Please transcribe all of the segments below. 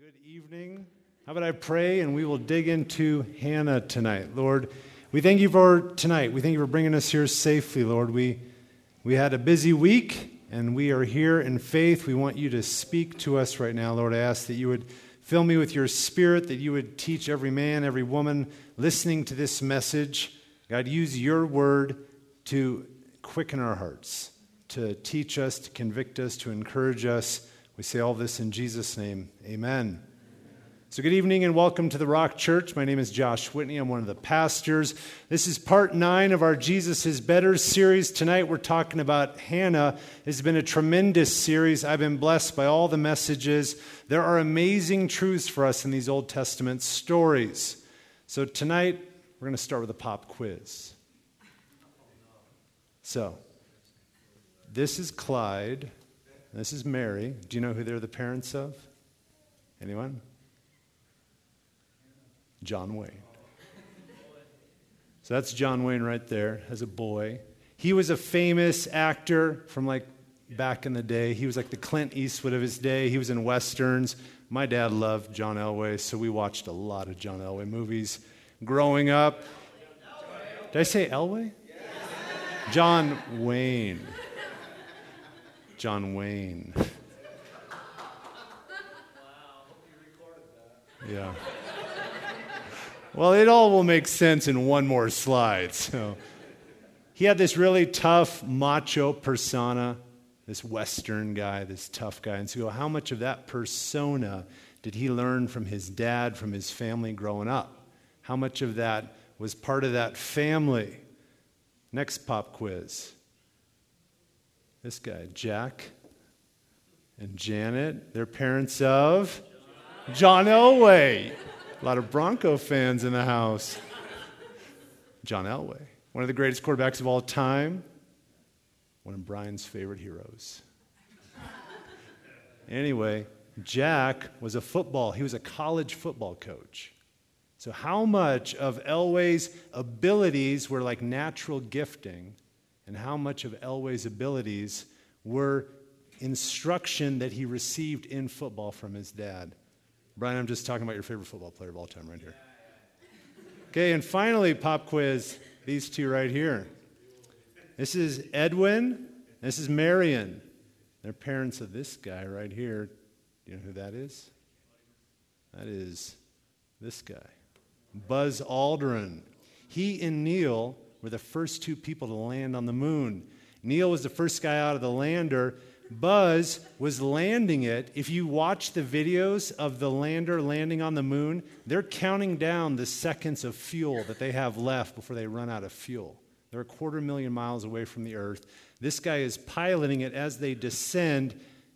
Good evening. How about I pray and we will dig into Hannah tonight. Lord, we thank you for tonight. We thank you for bringing us here safely, Lord. We had a busy week and we are here in faith. We want you to speak to us right now, Lord. I ask that you would fill me with your spirit, that you would teach every man, every woman listening to this message. God, use your word to quicken our hearts, to teach us, to convict us, to encourage us. We say all this in Jesus' name. Amen. So good evening and welcome to the Rock Church. My name is Josh Whitney. I'm one of the pastors. This is part 9 of our Jesus is Better series. Tonight we're talking about Hannah. It's been a tremendous series. I've been blessed by all the messages. There are amazing truths for us in these Old Testament stories. So tonight we're going to start with a pop quiz. So this is Clyde. This is Mary. Do you know who they're the parents of? Anyone? John Wayne. So that's John Wayne right there as a boy. He was a famous actor from like back in the day. He was like the Clint Eastwood of his day. He was in Westerns. My dad loved John Elway, so we watched a lot of John Elway movies growing up. Did I say Elway? John Wayne. John Wayne. Yeah. Well, it all will make sense in one more slide. So he had this really tough macho persona, this Western guy, this tough guy. And so how much of that persona did he learn from his dad, from his family growing up? How much of that was part of that family? Next pop quiz. This guy, Jack and Janet, they're parents of John Elway. A lot of Bronco fans in the house. John Elway, one of the greatest quarterbacks of all time, one of Brian's favorite heroes. Anyway, Jack was he was a college football coach. So how much of Elway's abilities were like natural gifting, and how much of Elway's abilities were instruction that he received in football from his dad? Brian, I'm just talking about your favorite football player of all time right here. Okay, and finally, pop quiz, these two right here. This is Edwin, this is Marion. They're parents of this guy right here. Do you know who that is? That is this guy, Buzz Aldrin. He and Neil were the first two people to land on the moon. Neil was the first guy out of the lander. Buzz was landing it. If you watch the videos of the lander landing on the moon, they're counting down the seconds of fuel that they have left before they run out of fuel. They're 250,000 miles away from the Earth. This guy is piloting it as they descend.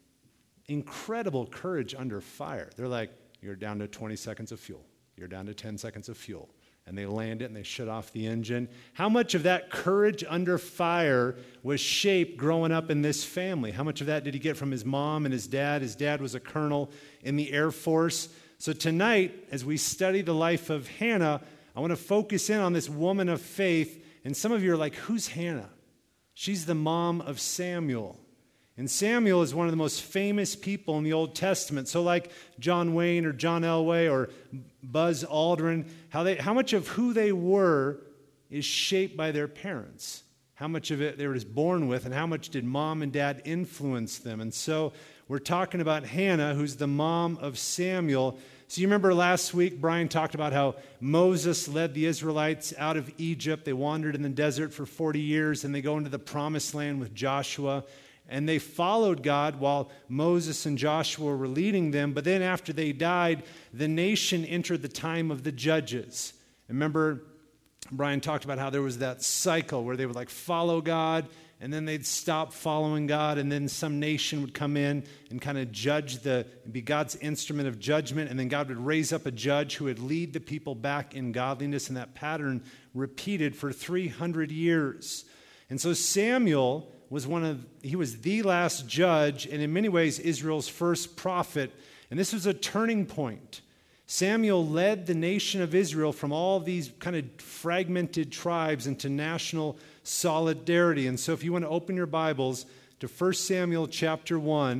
Incredible courage under fire. They're like, you're down to 20 seconds of fuel. You're down to 10 seconds of fuel. And they land it and they shut off the engine. How much of that courage under fire was shaped growing up in this family? How much of that did he get from his mom and his dad? His dad was a colonel in the Air Force. So tonight, as we study the life of Hannah, I want to focus in on this woman of faith. And some of you are like, who's Hannah? She's the mom of Samuel. And Samuel is one of the most famous people in the Old Testament. So like John Wayne or John Elway or Buzz Aldrin, how much of who they were is shaped by their parents. How much of it they were just born with, and how much did mom and dad influence them? And so we're talking about Hannah, who's the mom of Samuel. So you remember last week, Brian talked about how Moses led the Israelites out of Egypt. They wandered in the desert for 40 years, and they go into the promised land with Joshua. And they followed God while Moses and Joshua were leading them. But then after they died, the nation entered the time of the judges. Remember, Brian talked about how there was that cycle where they would like follow God, and then they'd stop following God, and then some nation would come in and kind of be God's instrument of judgment, and then God would raise up a judge who would lead the people back in godliness, and that pattern repeated for 300 years. And so Samuel he was the last judge, and in many ways Israel's first prophet, and this was a turning point. Samuel led the nation of Israel from all these kind of fragmented tribes into national solidarity. And so if you want to open your Bibles to 1 Samuel chapter 1,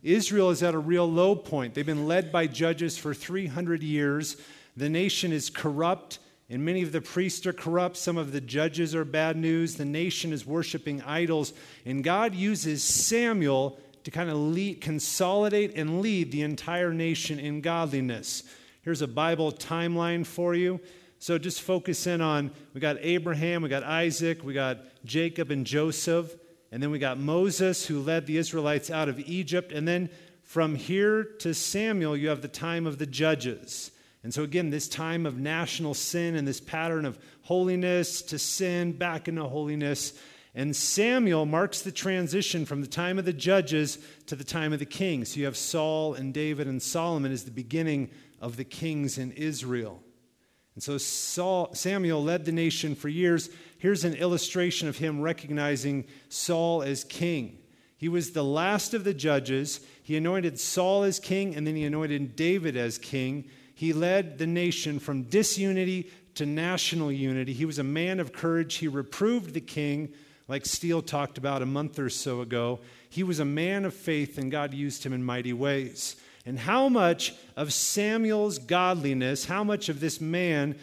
Israel is at a real low point. They've been led by judges for 300 years. The nation is corrupt, and many of the priests are corrupt. Some of the judges are bad news. The nation is worshiping idols. And God uses Samuel to kind of consolidate and lead the entire nation in godliness. Here's a Bible timeline for you. So just focus in on, we got Abraham, we got Isaac, we got Jacob and Joseph, and then we got Moses who led the Israelites out of Egypt. And then from here to Samuel, you have the time of the judges. And so again, this time of national sin and this pattern of holiness to sin, back into holiness. And Samuel marks the transition from the time of the judges to the time of the kings. So you have Saul and David and Solomon as the beginning of the kings in Israel. And so Samuel led the nation for years. Here's an illustration of him recognizing Saul as king. He was the last of the judges. He anointed Saul as king, and then he anointed David as king. He led the nation from disunity to national unity. He was a man of courage. He reproved the king, like Steele talked about a month or so ago. He was a man of faith, and God used him in mighty ways. And how much of Samuel's godliness, how much of this man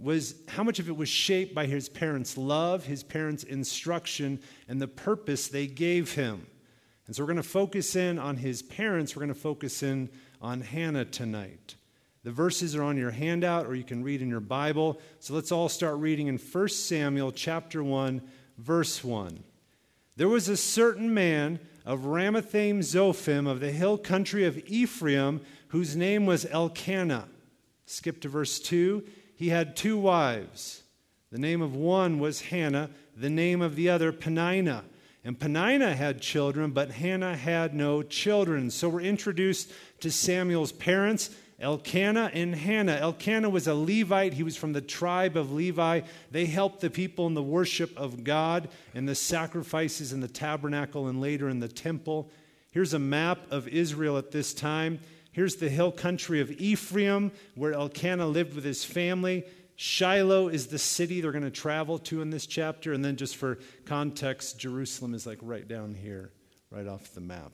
how much of it was shaped by his parents' love, his parents' instruction, and the purpose they gave him. And so we're going to focus in on his parents. We're going to focus in on Hannah tonight. The verses are on your handout, or you can read in your Bible. So let's all start reading in 1 Samuel chapter 1, verse 1. There was a certain man of Ramathaim Zophim of the hill country of Ephraim, whose name was Elkanah. Skip to verse 2. He had 2 wives. The name of one was Hannah, the name of the other Peninnah. And Peninnah had children, but Hannah had no children. So we're introduced to Samuel's parents, Elkanah and Hannah. Elkanah was a Levite. He was from the tribe of Levi. They helped the people in the worship of God and the sacrifices in the tabernacle and later in the temple. Here's a map of Israel at this time. Here's the hill country of Ephraim, where Elkanah lived with his family. Shiloh is the city they're going to travel to in this chapter. And then just for context, Jerusalem is like right down here, right off the map.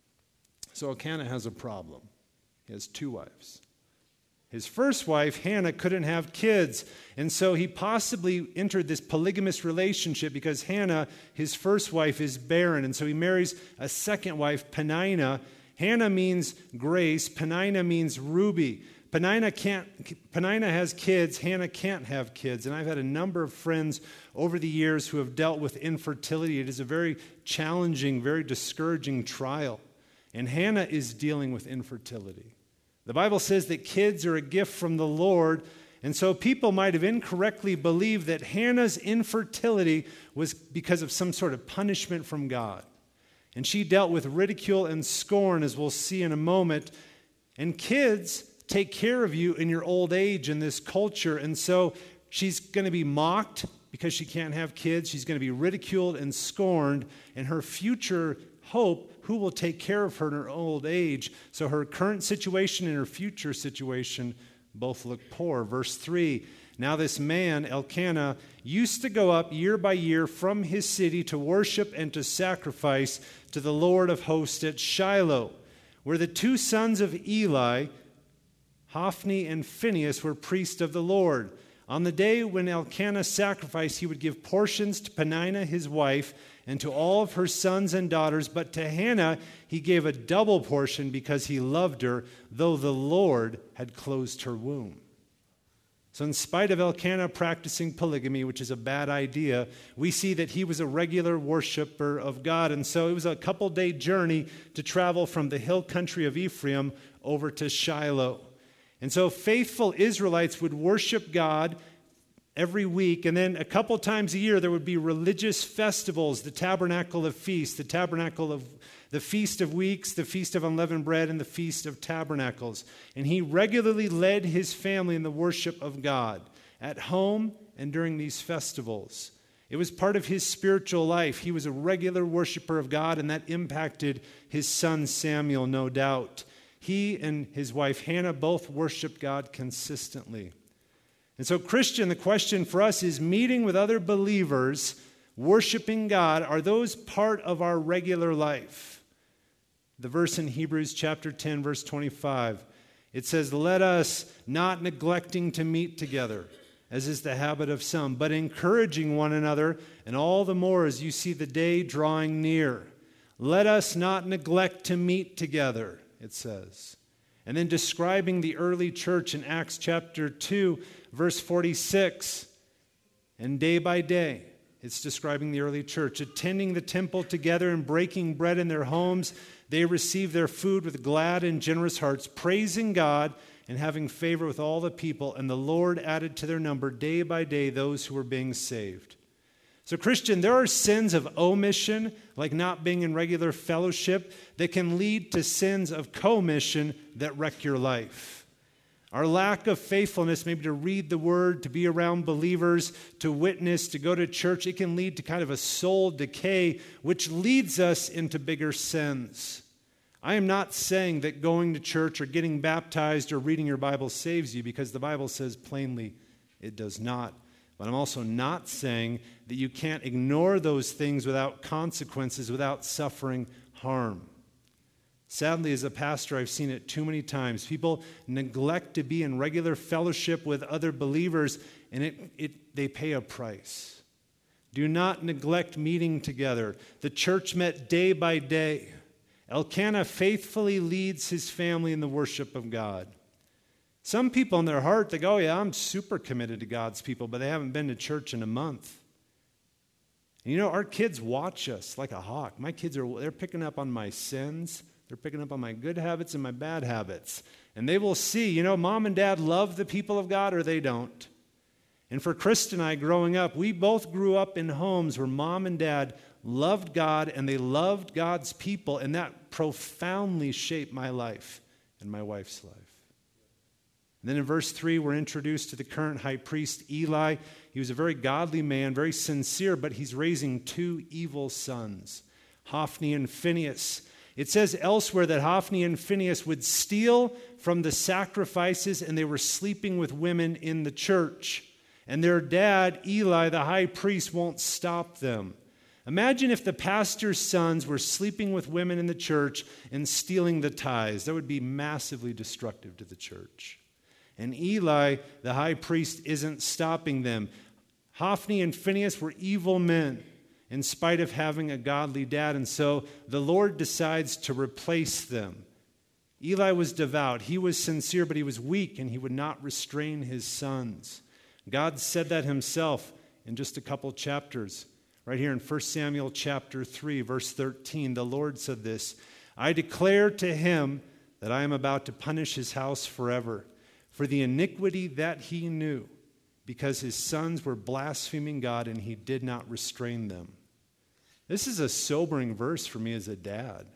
So Elkanah has a problem. He has 2 wives. His first wife, Hannah, couldn't have kids. And so he possibly entered this polygamous relationship because Hannah, his first wife, is barren. And so he marries a second wife, Peninnah. Hannah means grace. Peninnah means ruby. Peninnah has kids. Hannah can't have kids. And I've had a number of friends over the years who have dealt with infertility. It is a very challenging, very discouraging trial. And Hannah is dealing with infertility. The Bible says that kids are a gift from the Lord. And so people might have incorrectly believed that Hannah's infertility was because of some sort of punishment from God. And she dealt with ridicule and scorn, as we'll see in a moment. And kids take care of you in your old age in this culture. And so she's going to be mocked because she can't have kids. She's going to be ridiculed and scorned. And her future hope, who will take care of her in her old age? So her current situation and her future situation both look poor. Verse 3. Now this man, Elkanah, used to go up year by year from his city to worship and to sacrifice to the Lord of hosts at Shiloh, where the 2 sons of Eli, Hophni and Phinehas, were priests of the Lord. On the day when Elkanah sacrificed, he would give portions to Peninnah his wife and to all of her sons and daughters, but to Hannah he gave a double portion because he loved her, though the Lord had closed her womb. So in spite of Elkanah practicing polygamy, which is a bad idea, we see that he was a regular worshiper of God. And so it was a couple-day journey to travel from the hill country of Ephraim over to Shiloh. And so faithful Israelites would worship God every week, and then a couple times a year there would be religious festivals, the Tabernacle of Feasts, the Feast of Weeks, the Feast of Unleavened Bread, and the Feast of Tabernacles. And he regularly led his family in the worship of God at home and during these festivals. It was part of his spiritual life. He was a regular worshiper of God, and that impacted his son Samuel, no doubt. He and his wife Hannah both worshiped God consistently. And so, Christian, the question for us is, meeting with other believers, worshiping God, are those part of our regular life? The verse in Hebrews chapter 10, verse 25, it says, "Let us not neglecting to meet together, as is the habit of some, but encouraging one another, and all the more as you see the day drawing near." Let us not neglect to meet together, it says. And then describing the early church in Acts chapter 2, verse 46, and day by day, it's describing the early church, attending the temple together and breaking bread in their homes, they received their food with glad and generous hearts, praising God and having favor with all the people. And the Lord added to their number day by day those who were being saved. So, Christian, there are sins of omission, like not being in regular fellowship, that can lead to sins of commission that wreck your life. Our lack of faithfulness, maybe to read the Word, to be around believers, to witness, to go to church, it can lead to kind of a soul decay, which leads us into bigger sins. I am not saying that going to church or getting baptized or reading your Bible saves you, because the Bible says plainly it does not. But I'm also not saying that you can't ignore those things without consequences, without suffering harm. Sadly, as a pastor, I've seen it too many times. People neglect to be in regular fellowship with other believers, and they pay a price. Do not neglect meeting together. The church met day by day. Elkanah faithfully leads his family in the worship of God. Some people in their heart, they go, "Oh yeah, I'm super committed to God's people," but they haven't been to church in a month. And you know, our kids watch us like a hawk. My kids they're picking up on my sins. They're picking up on my good habits and my bad habits. And they will see, you know, mom and dad love the people of God or they don't. And for Chris and I growing up, we both grew up in homes where mom and dad loved God and they loved God's people, and that profoundly shaped my life and my wife's life. And then in verse 3, we're introduced to the current high priest, Eli. He was a very godly man, very sincere, but he's raising two evil sons, Hophni and Phinehas. It says elsewhere that Hophni and Phinehas would steal from the sacrifices, and they were sleeping with women in the church. And their dad, Eli, the high priest, won't stop them. Imagine if the pastor's sons were sleeping with women in the church and stealing the tithes. That would be massively destructive to the church. And Eli, the high priest, isn't stopping them. Hophni and Phinehas were evil men in spite of having a godly dad, and so the Lord decides to replace them. Eli was devout, he was sincere, but he was weak, and he would not restrain his sons. God said that himself in just a couple chapters. Right here in 1 Samuel chapter 3, verse 13, the Lord said this, "I declare to him that I am about to punish his house forever for the iniquity that he knew, because his sons were blaspheming God and he did not restrain them." This is a sobering verse for me as a dad.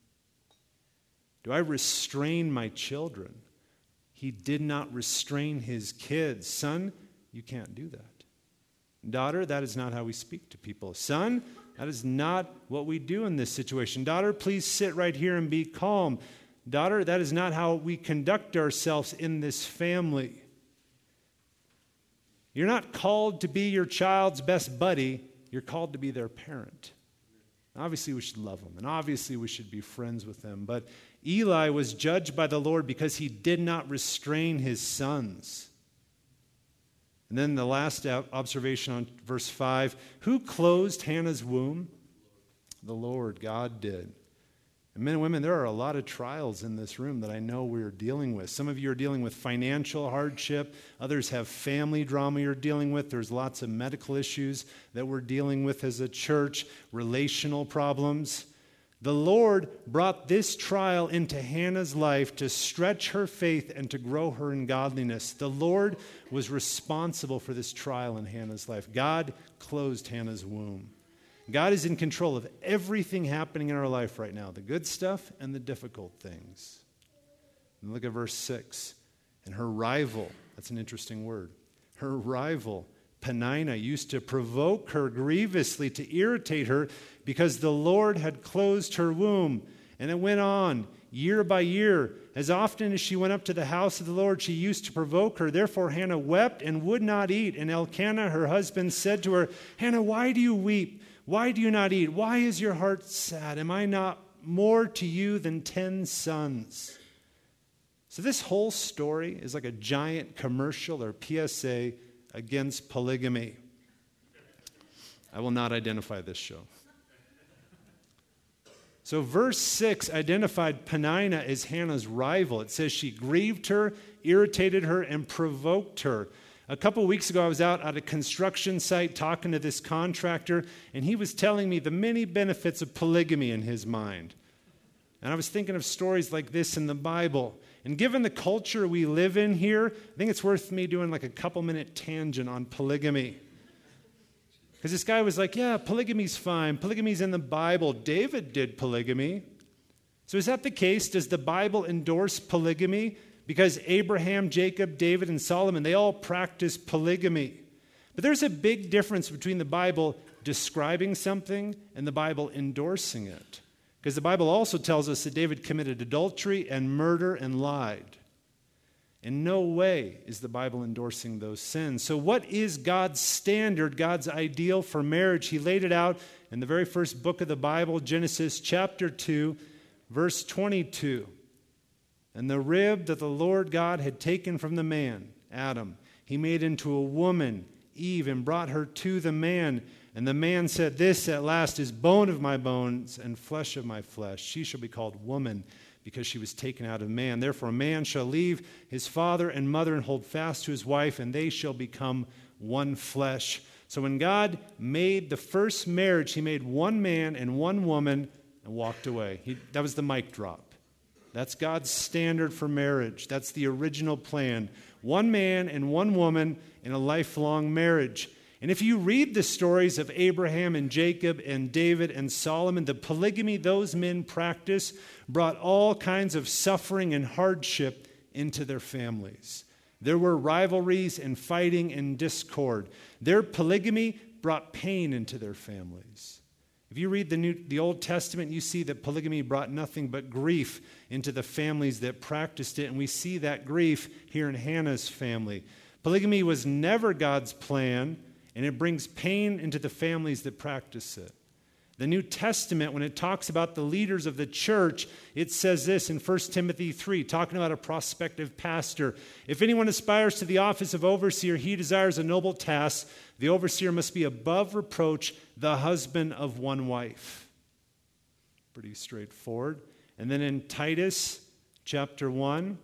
Do I restrain my children? He did not restrain his kids. Son, you can't do that. Daughter, that is not how we speak to people. Son, that is not what we do in this situation. Daughter, please sit right here and be calm. Daughter, that is not how we conduct ourselves in this family. You're not called to be your child's best buddy. You're called to be their parent. Obviously, we should love them, and obviously we should be friends with them. But Eli was judged by the Lord because he did not restrain his sons. And then the last observation on verse 5, who closed Hannah's womb? The Lord, God did. And men and women, there are a lot of trials in this room that I know we're dealing with. Some of you are dealing with financial hardship. Others have family drama you're dealing with. There's lots of medical issues that we're dealing with as a church, relational problems. The Lord brought this trial into Hannah's life to stretch her faith and to grow her in godliness. The Lord was responsible for this trial in Hannah's life. God closed Hannah's womb. God is in control of everything happening in our life right now, the good stuff and the difficult things. And look at verse 6. And her rival, that's an interesting word, her rival, Peninnah, used to provoke her grievously to irritate her because the Lord had closed her womb. And it went on year by year. As often as she went up to the house of the Lord, she used to provoke her. Therefore Hannah wept and would not eat. And Elkanah, her husband, said to her, Hannah, why do you weep? Why do you not eat? Why is your heart sad? Am I not more to you than 10 sons. So this whole story is like a giant commercial or PSA against polygamy. I will not identify this show. So verse 6 identified Peninnah as Hannah's rival. It says she grieved her, irritated her, and provoked her. A couple weeks ago, I was out at a construction site talking to this contractor, and he was telling me the many benefits of polygamy in his mind. And I was thinking of stories like this in the Bible. And given the culture we live in here, I think it's worth me doing like a couple-minute tangent on polygamy. Because this guy was like, yeah, polygamy's fine. Polygamy's in the Bible. David did polygamy. So is that the case? Does the Bible endorse polygamy? Because Abraham, Jacob, David, and Solomon, they all practiced polygamy. But there's a big difference between the Bible describing something and the Bible endorsing it. Because the Bible also tells us that David committed adultery and murder and lied. In no way is the Bible endorsing those sins. So what is God's standard, God's ideal for marriage? He laid it out in the very first book of the Bible, Genesis chapter 2, verse 22. And the rib that the Lord God had taken from the man, Adam, he made into a woman, Eve, and brought her to the man. And the man said, this at last is bone of my bones and flesh of my flesh. She shall be called woman, because she was taken out of man. Therefore a man shall leave his father and mother and hold fast to his wife, and they shall become one flesh. So when God made the first marriage, he made one man and one woman and walked away. That was the mic drop. That's God's standard for marriage. That's the original plan. One man and one woman in a lifelong marriage. And if you read the stories of Abraham and Jacob and David and Solomon, the polygamy those men practiced brought all kinds of suffering and hardship into their families. There were rivalries and fighting and discord. Their polygamy brought pain into their families. If you read the Old Testament, you see that polygamy brought nothing but grief into the families that practiced it, and we see that grief here in Hannah's family. Polygamy was never God's plan, and it brings pain into the families that practice it. The New Testament, when it talks about the leaders of the church, it says this in 1 Timothy 3, talking about a prospective pastor. If anyone aspires to the office of overseer, he desires a noble task. The overseer must be above reproach, the husband of one wife. Pretty straightforward. And then in Titus chapter 1,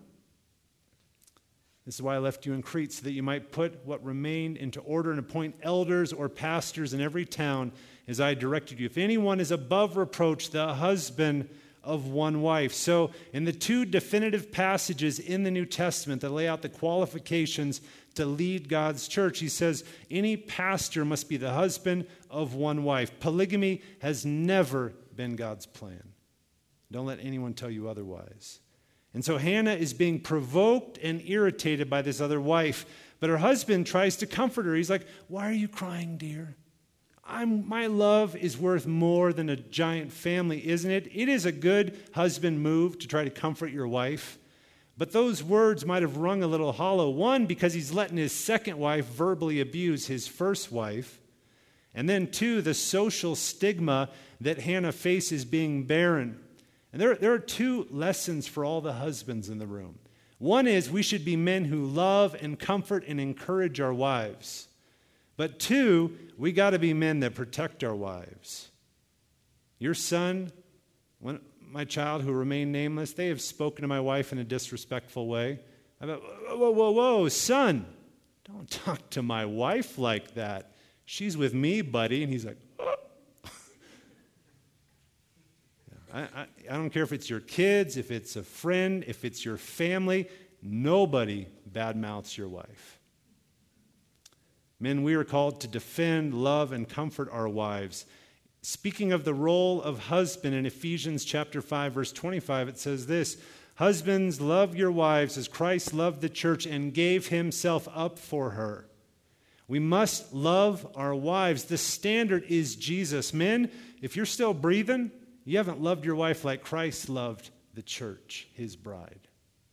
this is why I left you in Crete, so that you might put what remained into order and appoint elders or pastors in every town as I directed you. If anyone is above reproach, the husband of one wife. So in the two definitive passages in the New Testament that lay out the qualifications to lead God's church, he says any pastor must be the husband of one wife. Polygamy has never been God's plan. Don't let anyone tell you otherwise. And so Hannah is being provoked and irritated by this other wife. But her husband tries to comfort her. He's like, why are you crying, dear? My love is worth more than a giant family, isn't it? It is a good husband move to try to comfort your wife. But those words might have rung a little hollow. One, because he's letting his second wife verbally abuse his first wife. And then two, the social stigma that Hannah faces being barren. And there are two lessons for all the husbands in the room. One is we should be men who love and comfort and encourage our wives. But two, we got to be men that protect our wives. Your son, my child who remain nameless, they have spoken to my wife in a disrespectful way. I thought, whoa, son, don't talk to my wife like that. She's with me, buddy. And he's like, oh. I don't care if it's your kids, if it's a friend, if it's your family. Nobody badmouths your wife. Men, we are called to defend, love, and comfort our wives. Speaking of the role of husband in Ephesians chapter 5, verse 25, it says this, husbands, love your wives as Christ loved the church and gave himself up for her. We must love our wives. The standard is Jesus. Men, if you're still breathing, you haven't loved your wife like Christ loved the church, his bride.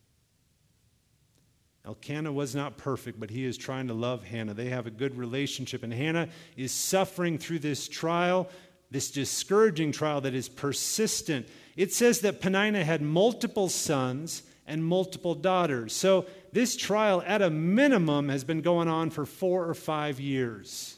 Elkanah was not perfect, but he is trying to love Hannah. They have a good relationship, and Hannah is suffering through this trial, this discouraging trial that is persistent. It says that Peninnah had multiple sons and multiple daughters. So this trial, at a minimum, has been going on for 4 or 5 years.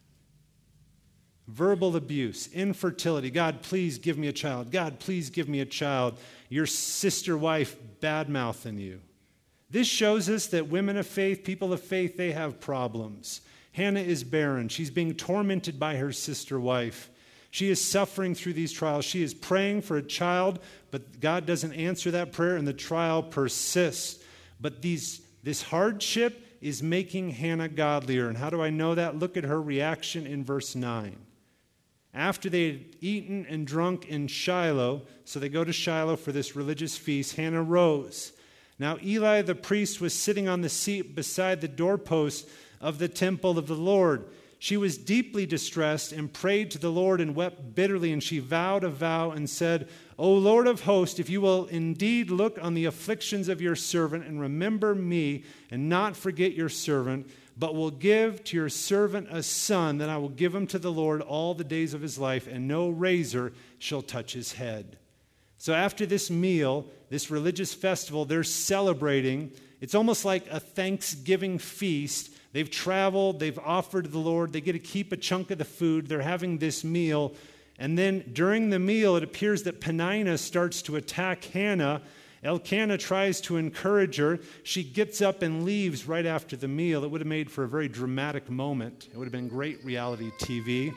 Verbal abuse, infertility. God, please give me a child. God, please give me a child. Your sister wife bad-mouthing you. This shows us that women of faith, people of faith, they have problems. Hannah is barren. She's being tormented by her sister wife. She is suffering through these trials. She is praying for a child, but God doesn't answer that prayer, and the trial persists. But this hardship is making Hannah godlier. And how do I know that? Look at her reaction in verse 9. After they had eaten and drunk in Shiloh, so they go to Shiloh for this religious feast, Hannah rose. Now Eli the priest was sitting on the seat beside the doorpost of the temple of the Lord. She was deeply distressed and prayed to the Lord and wept bitterly, and she vowed a vow and said, O Lord of hosts, if you will indeed look on the afflictions of your servant and remember me and not forget your servant, but will give to your servant a son, then I will give him to the Lord all the days of his life, and no razor shall touch his head. So after this meal, this religious festival, they're celebrating. It's almost like a Thanksgiving feast. They've traveled, they've offered to the Lord, they get to keep a chunk of the food, they're having this meal. And then during the meal, it appears that Peninnah starts to attack Hannah. Elkanah tries to encourage her. She gets up and leaves right after the meal. It would have made for a very dramatic moment. It would have been great reality TV.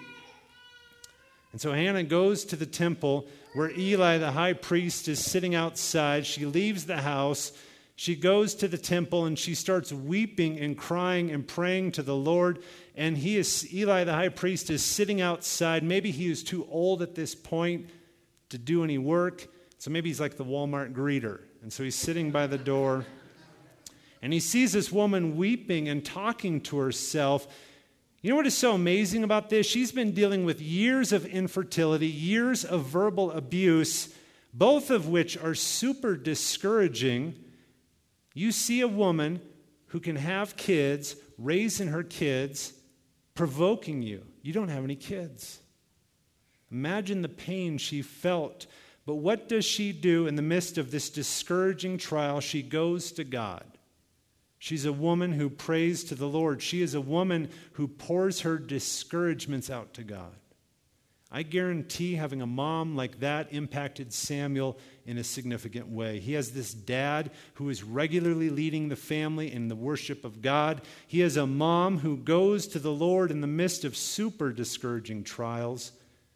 And so Hannah goes to the temple where Eli, the high priest, is sitting outside. She leaves the house. She goes to the temple and she starts weeping and crying and praying to the Lord. And Eli, the high priest, is sitting outside. Maybe he is too old at this point to do any work. So maybe he's like the Walmart greeter. And so he's sitting by the door. And he sees this woman weeping and talking to herself. You know what is so amazing about this? She's been dealing with years of infertility, years of verbal abuse, both of which are super discouraging. You see a woman who can have kids, raising her kids, provoking you. You don't have any kids. Imagine the pain she felt. But what does she do in the midst of this discouraging trial? She goes to God. She's a woman who prays to the Lord. She is a woman who pours her discouragements out to God. I guarantee having a mom like that impacted Samuel in a significant way. He has this dad who is regularly leading the family in the worship of God. He has a mom who goes to the Lord in the midst of super discouraging trials.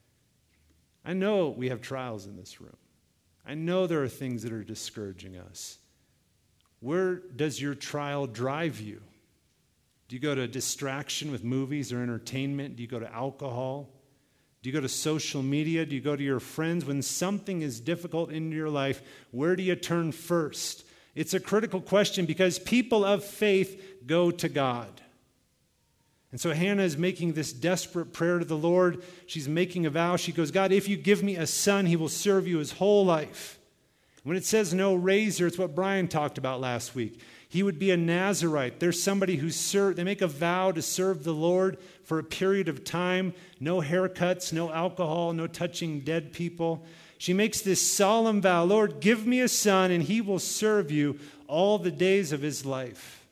I know we have trials in this room. I know there are things that are discouraging us. Where does your trial drive you? Do you go to distraction with movies or entertainment? Do you go to alcohol? Do you go to social media? Do you go to your friends? When something is difficult in your life, where do you turn first? It's a critical question because people of faith go to God. And so Hannah is making this desperate prayer to the Lord. She's making a vow. She goes, God, if you give me a son, he will serve you his whole life. When it says no razor, it's what Brian talked about last week. He would be a Nazirite. There's somebody they make a vow to serve the Lord for a period of time. No haircuts, no alcohol, no touching dead people. She makes this solemn vow, Lord, give me a son and he will serve you all the days of his life.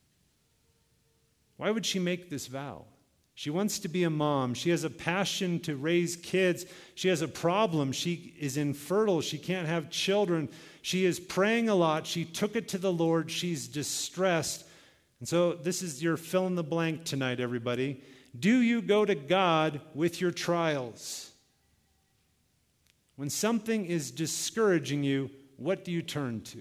Why would she make this vow? She wants to be a mom. She has a passion to raise kids. She has a problem. She is infertile. She can't have children. She is praying a lot. She took it to the Lord. She's distressed. And so this is your fill in the blank tonight, everybody. Do you go to God with your trials? When something is discouraging you, what do you turn to?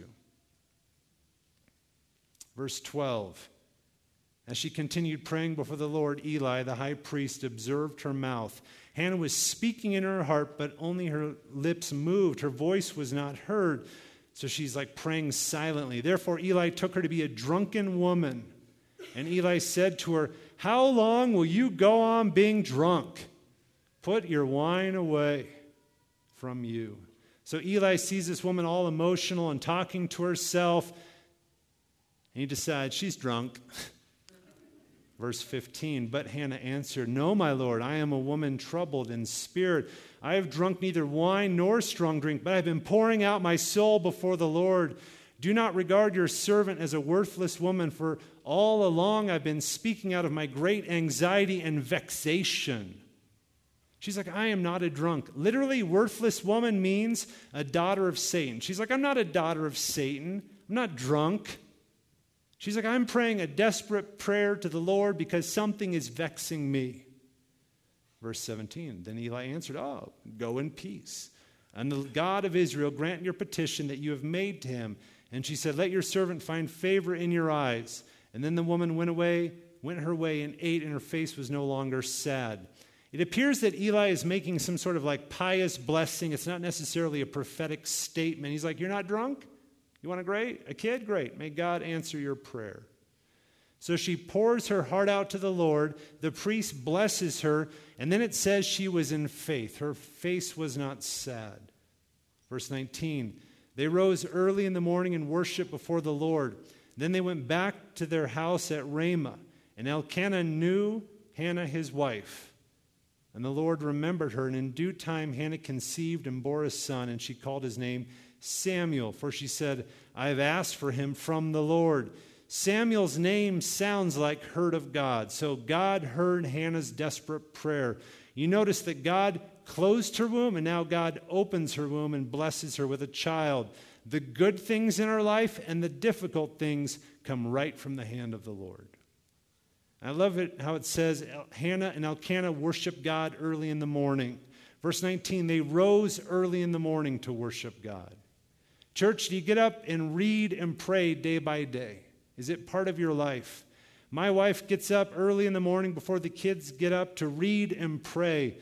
Verse 12. As she continued praying before the Lord, Eli, the high priest, observed her mouth. Hannah was speaking in her heart, but only her lips moved. Her voice was not heard. So she's like praying silently. Therefore, Eli took her to be a drunken woman. And Eli said to her, how long will you go on being drunk? Put your wine away from you. So Eli sees this woman all emotional and talking to herself. And he decides she's drunk. Verse 15, but Hannah answered, "No, my Lord, I am a woman troubled in spirit. I have drunk neither wine nor strong drink, but I have been pouring out my soul before the Lord. Do not regard your servant as a worthless woman, for all along I've been speaking out of my great anxiety and vexation." She's like, I am not a drunk. Literally, worthless woman means a daughter of Satan. She's like, I'm not a daughter of Satan. I'm not drunk. She's like, I'm praying a desperate prayer to the Lord because something is vexing me. Verse 17, then Eli answered, "Oh, go in peace. And the God of Israel grant your petition that you have made to him." And she said, "Let your servant find favor in your eyes." And then the woman went her way and ate, and her face was no longer sad. It appears that Eli is making some sort of like pious blessing. It's not necessarily a prophetic statement. He's like, you're not drunk? You want a kid? Great. May God answer your prayer. So she pours her heart out to the Lord. The priest blesses her. And then it says she was in faith. Her face was not sad. Verse 19, they rose early in the morning and worshiped before the Lord. Then they went back to their house at Ramah. And Elkanah knew Hannah his wife. And the Lord remembered her, and in due time Hannah conceived and bore a son, and she called his name Samuel, for she said, I have asked for him from the Lord. Samuel's name sounds like heard of God. So God heard Hannah's desperate prayer. You notice that God closed her womb, and now God opens her womb and blesses her with a child. The good things in our life and the difficult things come right from the hand of the Lord. I love it how it says Hannah and Elkanah worship God early in the morning. Verse 19, they rose early in the morning to worship God. Church, do you get up and read and pray day by day? Is it part of your life? My wife gets up early in the morning before the kids get up to read and pray.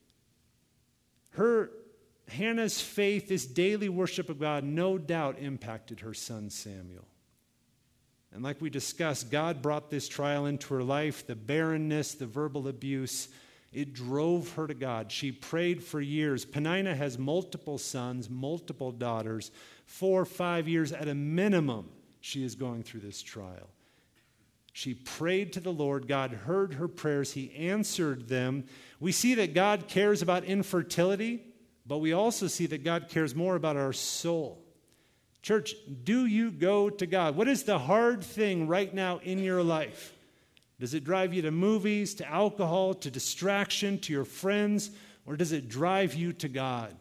Hannah's faith, this daily worship of God, no doubt impacted her son Samuel. And like we discussed, God brought this trial into her life, the barrenness, the verbal abuse. It drove her to God. She prayed for years. Peninnah has multiple sons, multiple daughters. 4 or 5 years at a minimum, she is going through this trial. She prayed to the Lord. God heard her prayers. He answered them. We see that God cares about infertility, but we also see that God cares more about our soul. Church, do you go to God? What is the hard thing right now in your life? Does it drive you to movies, to alcohol, to distraction, to your friends, or does it drive you to God?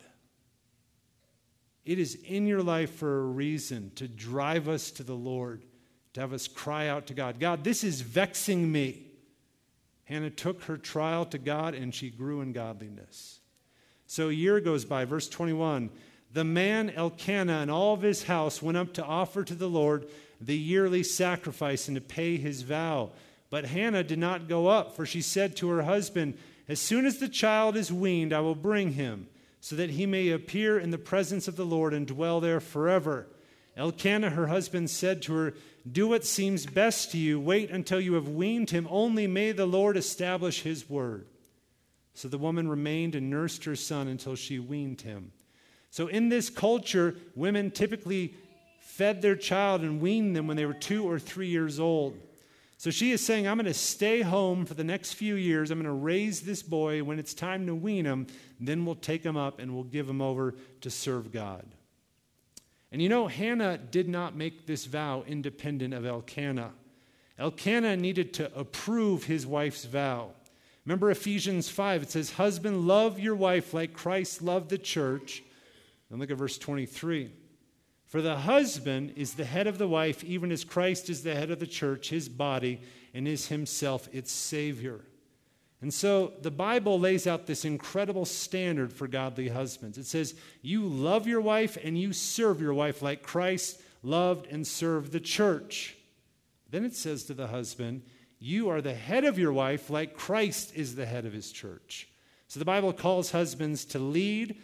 It is in your life for a reason, to drive us to the Lord, to have us cry out to God. God, this is vexing me. Hannah took her trial to God, and she grew in godliness. So a year goes by, verse 21. The man Elkanah and all of his house went up to offer to the Lord the yearly sacrifice and to pay his vow. But Hannah did not go up, for she said to her husband, as soon as the child is weaned, I will bring him, so that he may appear in the presence of the Lord and dwell there forever. Elkanah, her husband, said to her, do what seems best to you. Wait until you have weaned him. Only may the Lord establish his word. So the woman remained and nursed her son until she weaned him. So in this culture, women typically fed their child and weaned them when they were 2 or 3 years old. So she is saying, I'm going to stay home for the next few years. I'm going to raise this boy. When it's time to wean him, then we'll take him up and we'll give him over to serve God. And you know, Hannah did not make this vow independent of Elkanah. Elkanah needed to approve his wife's vow. Remember Ephesians 5, it says, husband, love your wife like Christ loved the church. And look at verse 23. For the husband is the head of the wife, even as Christ is the head of the church, his body, and is himself its Savior. And so the Bible lays out this incredible standard for godly husbands. It says, you love your wife and you serve your wife like Christ loved and served the church. Then it says to the husband, you are the head of your wife like Christ is the head of his church. So the Bible calls husbands to lead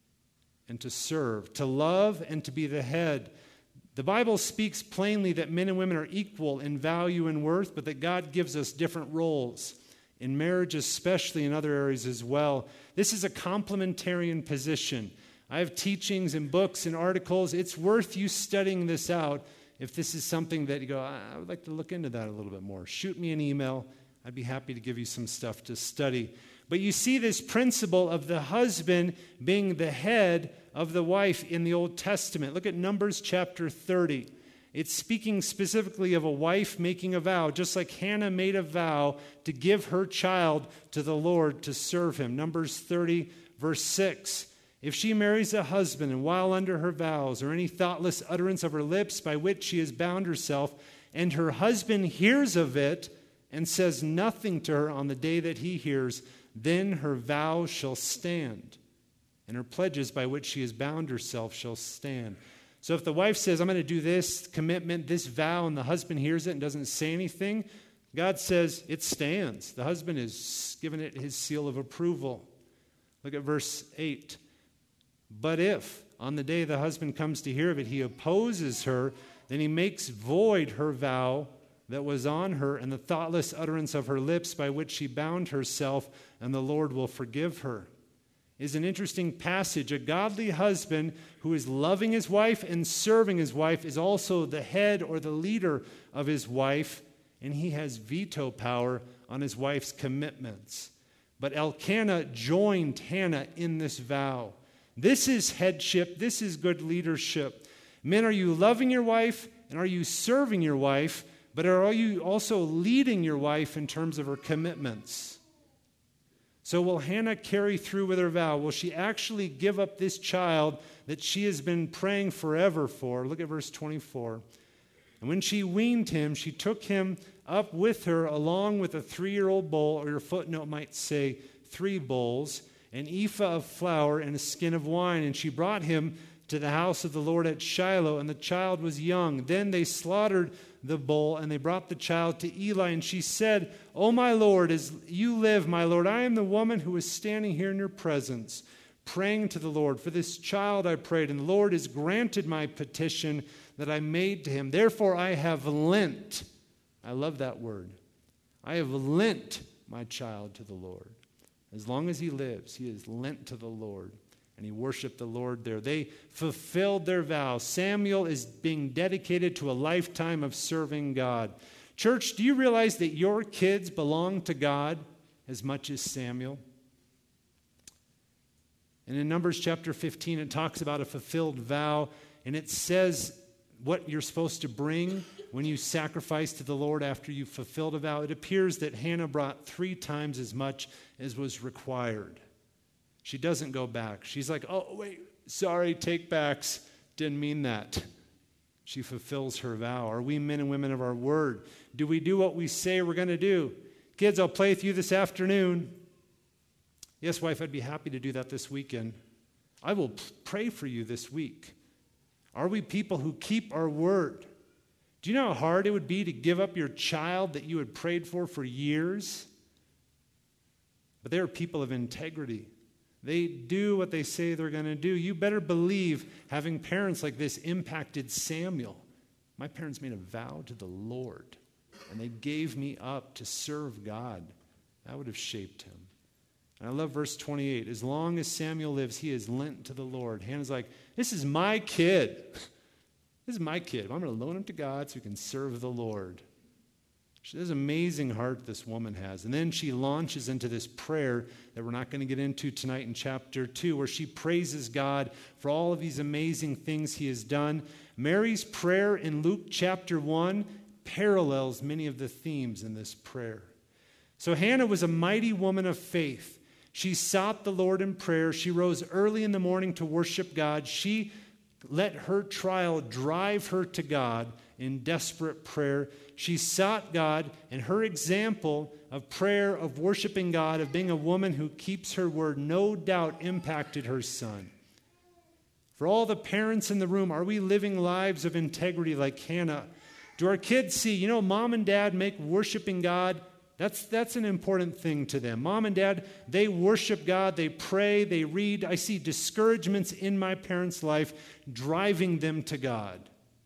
and to serve, to love and to be the head. The Bible speaks plainly that men and women are equal in value and worth, but that God gives us different roles. In marriage especially, in other areas as well. This is a complementarian position. I have teachings and books and articles. It's worth you studying this out if this is something that you go, I would like to look into that a little bit more. Shoot me an email. I'd be happy to give you some stuff to study. But you see this principle of the husband being the head of the wife in the Old Testament. Look at Numbers chapter 30. It's speaking specifically of a wife making a vow, just like Hannah made a vow to give her child to the Lord to serve him. Numbers 30, verse 6. If she marries a husband, and while under her vows, or any thoughtless utterance of her lips by which she has bound herself, and her husband hears of it and says nothing to her on the day that he hears, then her vow shall stand, and her pledges by which she has bound herself shall stand. So if the wife says, I'm going to do this commitment, this vow, and the husband hears it and doesn't say anything, God says it stands. The husband is given it his seal of approval. Look at verse 8. But if on the day the husband comes to hear of it, he opposes her, then he makes void her vow that was on her and the thoughtless utterance of her lips by which she bound herself, and the Lord will forgive her. Is an interesting passage. A godly husband who is loving his wife and serving his wife is also the head or the leader of his wife, and he has veto power on his wife's commitments. But Elkanah joined Hannah in this vow. This is headship. This is good leadership. Men, are you loving your wife and are you serving your wife, but are you also leading your wife in terms of her commitments? So will Hannah carry through with her vow? Will she actually give up this child that she has been praying forever for? Look at verse 24. And when she weaned him, she took him up with her along with a 3-year-old bull, or your footnote might say 3 bulls, an ephah of flour and a skin of wine. And she brought him to the house of the Lord at Shiloh, and the child was young. Then they slaughtered the bull, and they brought the child to Eli, and she said, O my Lord, as you live, my Lord, I am the woman who is standing here in your presence, praying to the Lord. For this child I prayed, and the Lord has granted my petition that I made to him. Therefore I have lent. I love that word. I have lent my child to the Lord. As long as he lives, he is lent to the Lord. And he worshiped the Lord there. They fulfilled their vow. Samuel is being dedicated to a lifetime of serving God. Church, do you realize that your kids belong to God as much as Samuel? And in Numbers chapter 15, it talks about a fulfilled vow, and it says what you're supposed to bring when you sacrifice to the Lord after you've fulfilled a vow. It appears that Hannah brought 3 times as much as was required. She doesn't go back. She's like, oh, wait, sorry, take backs. Didn't mean that. She fulfills her vow. Are we men and women of our word? Do we do what we say we're going to do? Kids, I'll play with you this afternoon. Yes, wife, I'd be happy to do that this weekend. I will pray for you this week. Are we people who keep our word? Do you know how hard it would be to give up your child that you had prayed for years? But they are people of integrity. They do what they say they're going to do. You better believe having parents like this impacted Samuel. My parents made a vow to the Lord, and they gave me up to serve God. That would have shaped him. And I love verse 28. As long as Samuel lives, he is lent to the Lord. Hannah's like, this is my kid. This is my kid. I'm going to loan him to God so he can serve the Lord. She has an amazing heart this woman has. And then she launches into this prayer that we're not going to get into tonight in chapter 2, where she praises God for all of these amazing things he has done. Mary's prayer in Luke chapter 1 parallels many of the themes in this prayer. So Hannah was a mighty woman of faith. She sought the Lord in prayer. She rose early in the morning to worship God. She let her trial drive her to God in desperate prayer. She sought God, and her example of prayer, of worshiping God, of being a woman who keeps her word, no doubt impacted her son. For all the parents in the room, are we living lives of integrity like Hannah? Do our kids see, mom and dad make worshiping God, that's an important thing to them. Mom and dad, they worship God, they pray, they read. I see discouragements in my parents' life driving them to God.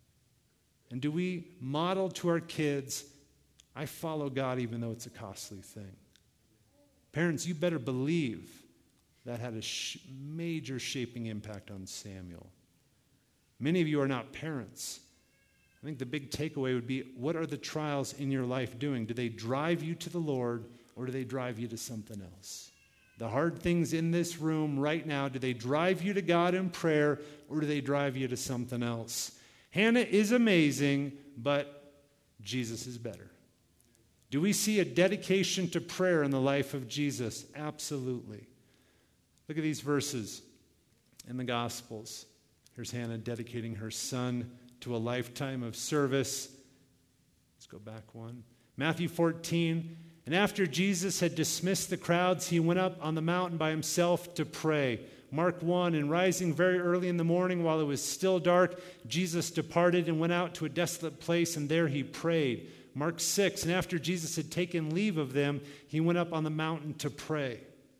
And do we model to our kids, I follow God even though it's a costly thing? Parents, you better believe that had a major shaping impact on Samuel. Many of you are not parents. I think the big takeaway would be, what are the trials in your life doing? Do they drive you to the Lord, or do they drive you to something else? The hard things in this room right now, do they drive you to God in prayer, or do they drive you to something else? Hannah is amazing, but Jesus is better. Do we see a dedication to prayer in the life of Jesus? Absolutely. Look at these verses in the Gospels. Here's Hannah dedicating her son to a lifetime of service. Let's go back one. Matthew 14. And after Jesus had dismissed the crowds, he went up on the mountain by himself to pray. Mark 1. And rising very early in the morning while it was still dark, Jesus departed and went out to a desolate place, and there he prayed. Mark 6. And after Jesus had taken leave of them, he went up on the mountain to pray.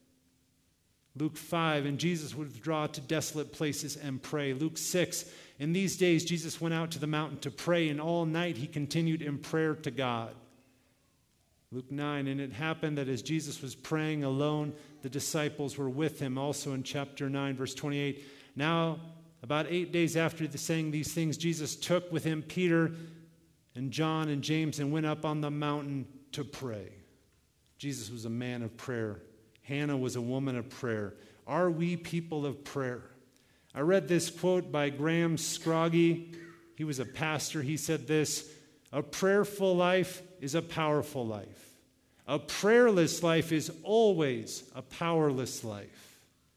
Luke 5, and Jesus would withdraw to desolate places and pray. Luke 6, in these days Jesus went out to the mountain to pray, and all night he continued in prayer to God. Luke 9, and it happened that as Jesus was praying alone, the disciples were with him. Also in chapter 9, verse 28, now about 8 days after saying these things, Jesus took with him Peter and John and James and went up on the mountain to pray. Jesus was a man of prayer. Hannah was a woman of prayer. Are we people of prayer? I read this quote by Graham Scroggie. He was a pastor. He said this, a prayerful life is a powerful life. A prayerless life is always a powerless life.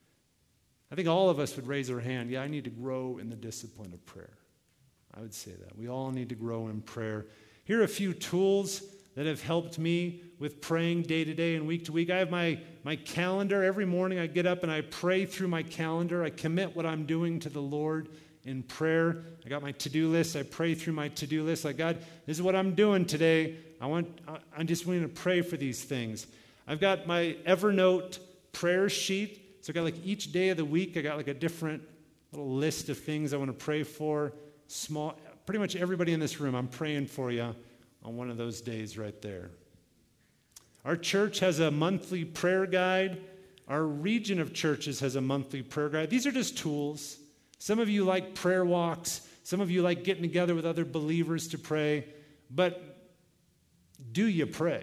I think all of us would raise our hand. Yeah, I need to grow in the discipline of prayer. I would say that. We all need to grow in prayer. Here are a few tools that have helped me with praying day to day and week to week. I have my calendar. Every morning I get up and I pray through my calendar. I commit what I'm doing to the Lord in prayer. I got my to-do list. I pray through my to-do list. Like, God, this is what I'm doing today. I'm just willing to pray for these things. I've got my Evernote prayer sheet. So I got like each day of the week, I got like a different little list of things I want to pray for. Pretty much everybody in this room, I'm praying for you on one of those days right there. Our church has a monthly prayer guide. Our region of churches has a monthly prayer guide. These are just tools. Some of you like prayer walks. Some of you like getting together with other believers to pray. But do you pray?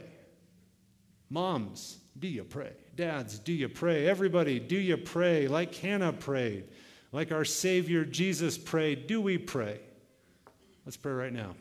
Moms, do you pray? Dads, do you pray? Everybody, do you pray? Like Hannah prayed. Like our Savior Jesus prayed. Do we pray? Let's pray right now.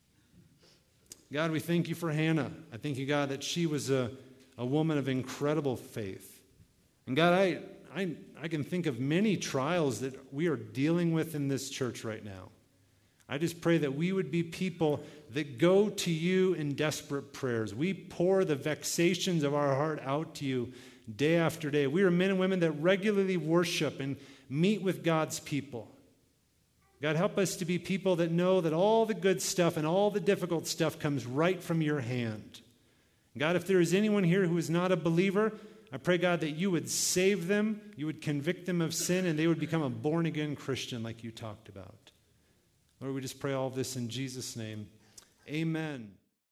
God, we thank you for Hannah. I thank you, God, that she was a woman of incredible faith. And God, I can think of many trials that we are dealing with in this church right now. I just pray that we would be people that go to you in desperate prayers. We pour the vexations of our heart out to you day after day. We are men and women that regularly worship and meet with God's people. God, help us to be people that know that all the good stuff and all the difficult stuff comes right from your hand. God, if there is anyone here who is not a believer, I pray, God, that you would save them, you would convict them of sin, and they would become a born-again Christian like you talked about. Lord, we just pray all of this in Jesus' name. Amen.